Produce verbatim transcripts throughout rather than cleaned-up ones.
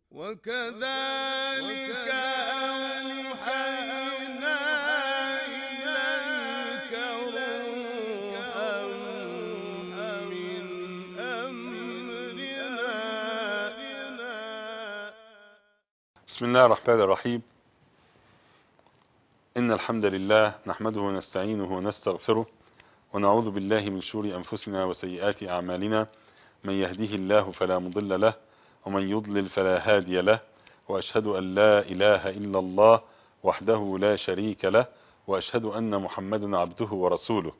وكذلك أوحينا إليك روحا من أمرنا. بسم الله الرحمن الرحيم. إن الحمد لله نحمده ونستعينه ونستغفره ونعوذ بالله من شرور أنفسنا وسيئات أعمالنا. من يهده الله فلا مضل له ومن يضلل فلا هادي له، وأشهد أن لا إله إلا الله وحده لا شريك له، وأشهد أن محمدا عبده ورسوله.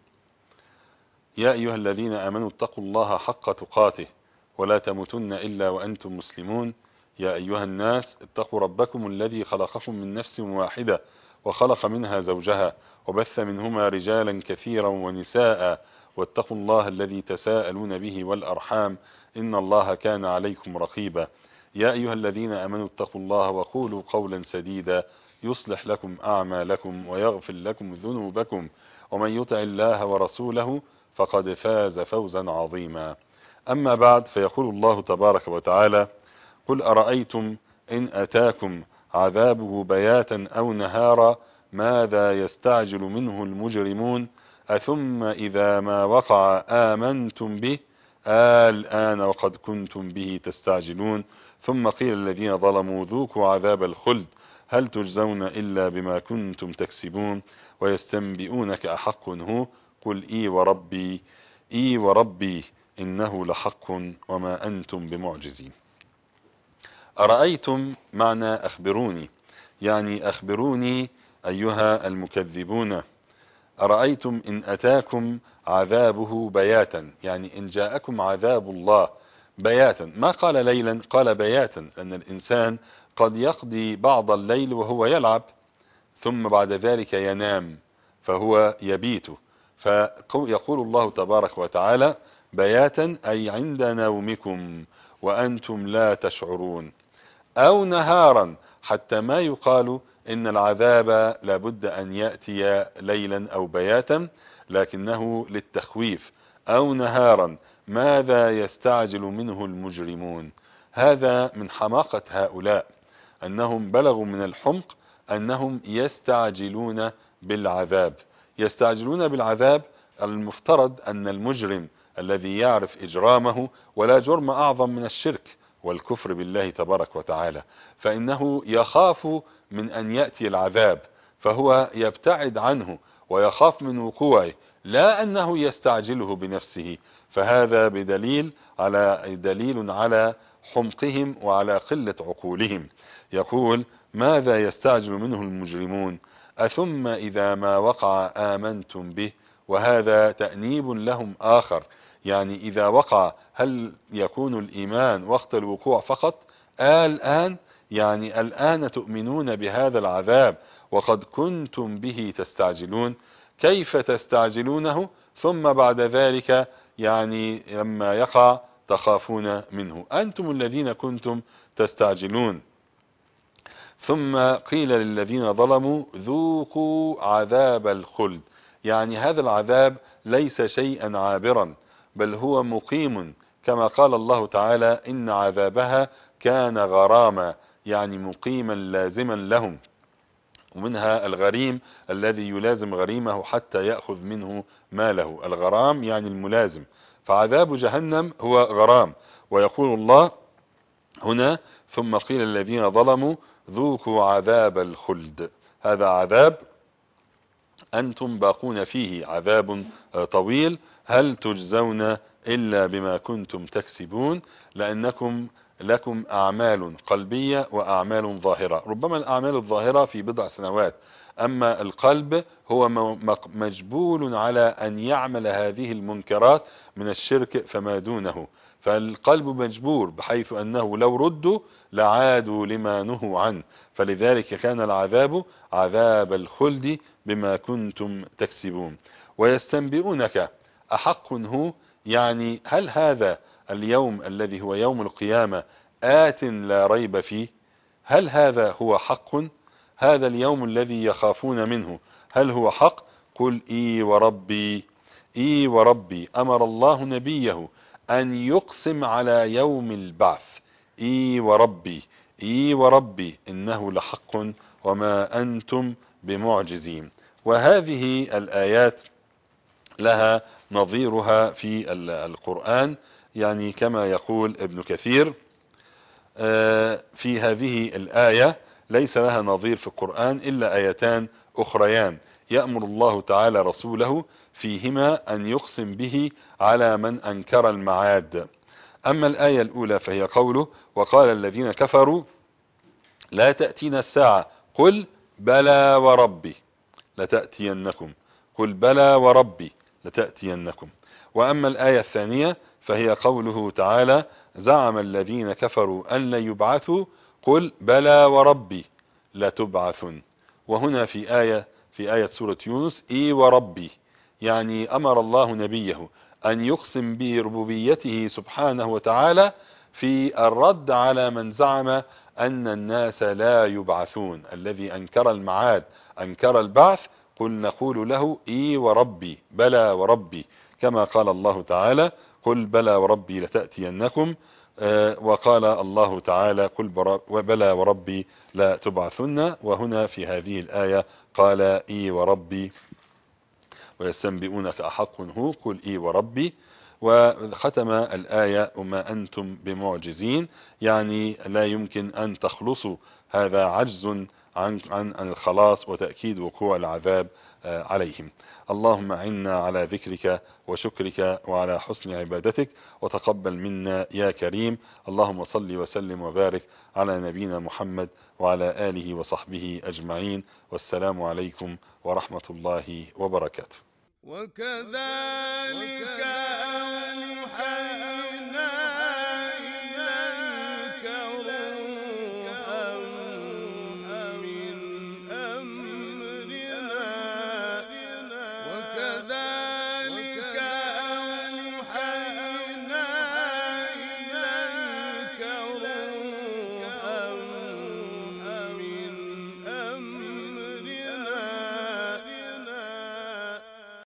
يا أيها الذين آمنوا اتقوا الله حق تقاته ولا تموتن إلا وأنتم مسلمون. يا أيها الناس اتقوا ربكم الذي خلقكم من نفس واحدة وخلق منها زوجها وبث منهما رجالا كثيرا ونساء، واتقوا الله الذي تساءلون به والأرحام إن الله كان عليكم رقيبا. يا أيها الذين آمنوا اتقوا الله وقولوا قولا سديدا يصلح لكم أعمالكم ويغفر لكم ذنوبكم، ومن يطع الله ورسوله فقد فاز فوزا عظيما. أما بعد، فيقول الله تبارك وتعالى: قل أرأيتم إن أتاكم عذابه بياتا أو نهارا ماذا يستعجل منه المجرمون أثم إذا ما وقع آمنتم به الآن وقد كنتم به تستعجلون. ثم قيل الذين ظلموا ذوقوا عذاب الخلد هل تجزون إلا بما كنتم تكسبون ويستنبئونك أحق هو قل إي وربي إي وربي إنه لحق وما أنتم بمعجزين. أرأيتم معنى أخبروني، يعني أخبروني أيها المكذبون. أرأيتم إن أتاكم عذابه بياتا، يعني إن جاءكم عذاب الله بياتا، ما قال ليلا قال بياتا، لأن الإنسان قد يقضي بعض الليل وهو يلعب ثم بعد ذلك ينام فهو يبيت، فيقول الله تبارك وتعالى بياتا أي عند نومكم وأنتم لا تشعرون، أو نهارا، حتى ما يقال إن العذاب لابد أن يأتي ليلا أو بياتا، لكنه للتخويف. أو نهارا ماذا يستعجل منه المجرمون. هذا من حماقة هؤلاء، أنهم بلغوا من الحمق أنهم يستعجلون بالعذاب. يستعجلون بالعذاب، المفترض أن المجرم الذي يعرف إجرامه، ولا جرم أعظم من الشرك والكفر بالله تبارك وتعالى، فإنه يخاف من أن يأتي العذاب فهو يبتعد عنه ويخاف من وقوعه، لا أنه يستعجله بنفسه. فهذا بدليل على دليل على حمقهم وعلى قلة عقولهم. يقول ماذا يستعجل منه المجرمون أثم إذا ما وقع آمنتم به، وهذا تأنيب لهم آخر، يعني إذا وقع هل يكون الإيمان وقت الوقوع فقط؟ الآن يعني الآن تؤمنون بهذا العذاب وقد كنتم به تستعجلون. كيف تستعجلونه ثم بعد ذلك يعني لما يقع تخافون منه؟ أنتم الذين كنتم تستعجلون. ثم قيل للذين ظلموا ذوقوا عذاب الخلد، يعني هذا العذاب ليس شيئا عابرا بل هو مقيم، كما قال الله تعالى إن عذابها كان غراما، يعني مقيما لازما لهم. ومنها الغريم الذي يلازم غريمه حتى يأخذ منه ماله، الغرام يعني الملازم، فعذاب جهنم هو غرام. ويقول الله هنا ثم قيل الذين ظلموا ذوقوا عذاب الخلد، هذا عذاب أنتم باقون فيه، عذاب طويل، هل تجزون إلا بما كنتم تكسبون، لأنكم لكم أعمال قلبية وأعمال ظاهرة. ربما الأعمال الظاهرة في بضع سنوات، أما القلب هو مجبول على أن يعمل هذه المنكرات من الشرك فما دونه، فالقلب مجبور بحيث أنه لو ردوا لعادوا لما نهوا عنه، فلذلك كان العذاب عذاب الخلد بما كنتم تكسبون. ويستنبئونك أحق هو، يعني هل هذا اليوم الذي هو يوم القيامة آت لا ريب فيه، هل هذا هو حق؟ هذا اليوم الذي يخافون منه هل هو حق؟ قل إي وربي إي وربي. أمر الله نبيه أن يقسم على يوم البعث، إي وربي إي وربي إنه لحق وما أنتم بمعجزين. وهذه الآيات لها نظيرها في القرآن، يعني كما يقول ابن كثير في هذه الآية ليس لها نظير في القرآن إلا آيتان أخريان يأمر الله تعالى رسوله فيهما أن يقسم به على من أنكر المعاد. أما الآية الأولى فهي قوله وقال الذين كفروا لا تأتينا الساعة قل بلى وربي لتأتينكم قل بلى وربي لتأتينكم. وأما الآية الثانية فهي قوله تعالى زعم الذين كفروا أن لن يبعثوا قل بلى وربي لتبعثن. وهنا في آية في آية سورة يونس إي وربي، يعني أمر الله نبيه أن يقسم بربوبيته سبحانه وتعالى في الرد على من زعم أن الناس لا يبعثون، الذي أنكر المعاد أنكر البعث قل نقول له إي وربي بلى وربي، كما قال الله تعالى قل بلى وربي لتأتينكم، وقال الله تعالى قل بلى وربي لا تبعثن. وهنا في هذه الآية قال إي وربي ويستنبئونك أحق هو قل إي وربي. وختم الآية وما أنتم بمعجزين، يعني لا يمكن أن تخلصوا، هذا عجز عن, عن الخلاص وتأكيد وقوع العذاب عليهم. اللهم عنا على ذكرك وشكرك وعلى حسن عبادتك وتقبل منا يا كريم. اللهم صل وسلم وبارك على نبينا محمد وعلى آله وصحبه أجمعين، والسلام عليكم ورحمة الله وبركاته. وكذلك أوحينا إليك روحا من أمرنا وكذلك